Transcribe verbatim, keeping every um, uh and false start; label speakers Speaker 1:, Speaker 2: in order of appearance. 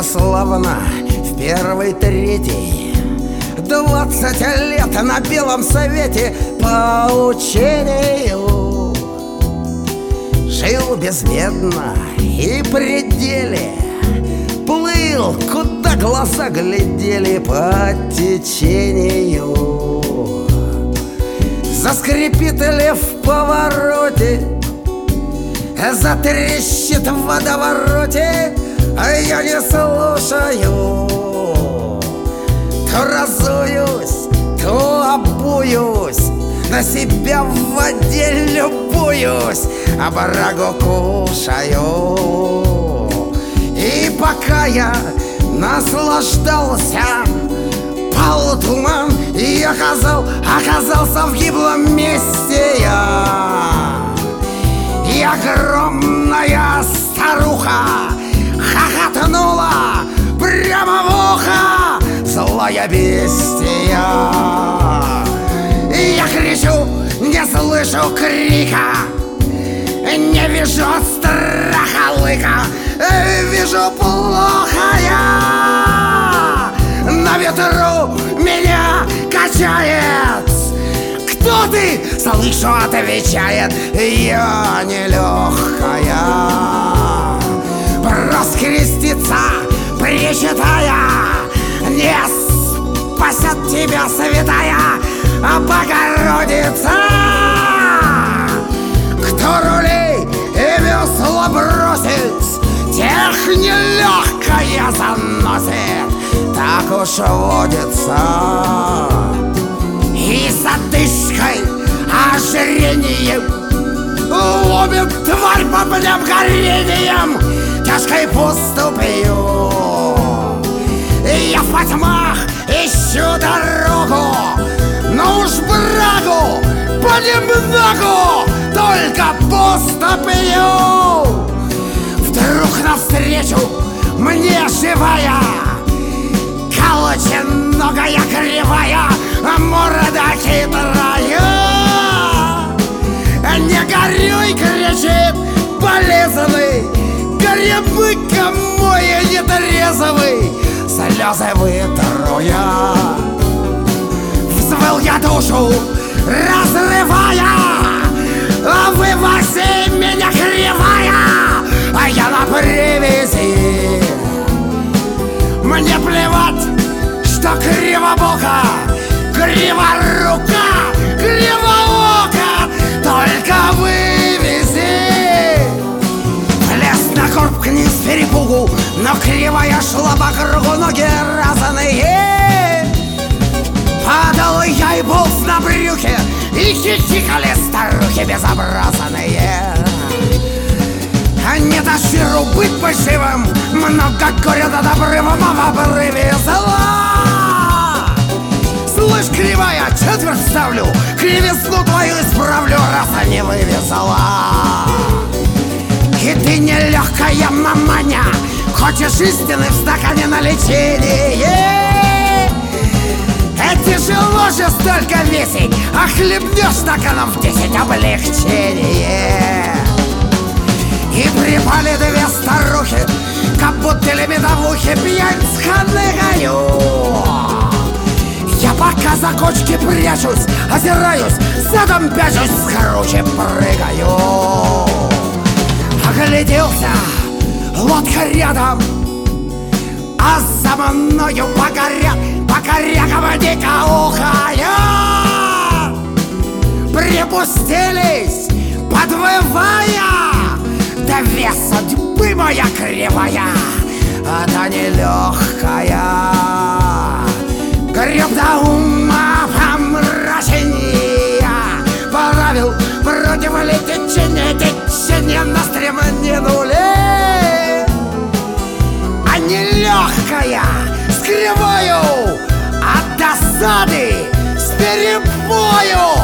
Speaker 1: славно в первый третий, двадцать лет на Белом Совете по учению. Жил безбедно и при деле, плыл, куда глаза глядели, по течению. Заскрипит лев в повороте, затрещит в водовороте, а я не слушаю. То разуюсь, то обуюсь, на себя в воде любуюсь, а брагу кушаю. И пока я наслаждался, пал туман и оказал, оказался в гиблом месте я. И огромная старуха хохотнула прямо в ухо, злая бестия. И я кричу, не слышу крика, не вижу от страха лыка, вижу плохо я. На ветру меня качает. Кто ты? Слышу, отвечает: я нелегкая. Раскреститься, причитая, не спасет тебя святая Богородица. Кто рулей и весла бросит, тех нелегкая заносит. Так уж водится. И с одышкой, ожирением ломит тварь по плям горением тяжкой поступью. Я в потьмах ищу дорогу, но уж брагу понемногу только поступью. Вдруг навстречу мне живая, колченогая кривая, морда хитрая. Не горюй, кричит болезный, грибы-ка мой нетрезвый, слезы вытру я. Взвыл я душу, разрывая, а вывози меня кривая, а я на привязи. Мне плевать, что кривобока, криворука, кривоока, только вывези. Лез на корм к ним с перепугу, но кривая шла по кругу, ноги разные. Падал я и полз на брюхе, и хихикали старухи безобразные. Не дощеру быть поживым, много горя над обрывом, а в обрыве зла. Слышь, кривая, четверть ставлю, кривизну твою исправлю, раз не вывезла. И ты нелегкая маманя, хочешь истины в стакане на лечение. Это тяжело же столько весить, а хлебнешь стаканом в десять облегчение. И припали две старухи, как будто лебедовухи, пьянь сханыкаю. Я пока за кочки прячусь, озираюсь, задом пячусь, с круче прыгаю. Огляделся, лодка рядом, а за мною по горя, по корягам дико ухая. Припустились, подвывая, да вес судьбы моя кривая, она нелегкая. Греб до ума помрачения, правил против течения, течения на стремнинули. А нелегкая, с кривою, от досады, с перебою